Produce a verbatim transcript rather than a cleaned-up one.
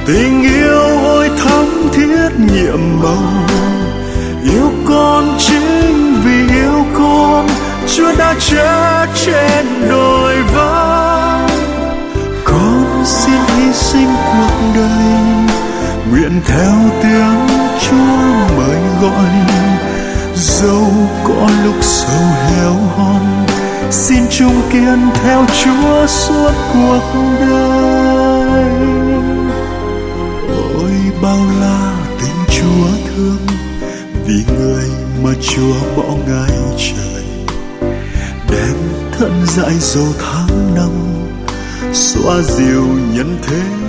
Tình yêu ôi thắm thiết nhiệm màu, yêu con chính vì yêu con, Chúa đã chết trên đồi vắng. Con xin hy sinh cuộc đời, nguyện theo tiếng Chúa mời gọi. Dẫu có lúc sầu héo hon, xin chung kiên theo Chúa suốt cuộc đời. Ôi bao la tình Chúa thương, vì người mà Chúa bỏ ngai trời, đem thân dại dầu tháng năm xóa dịu nhân thế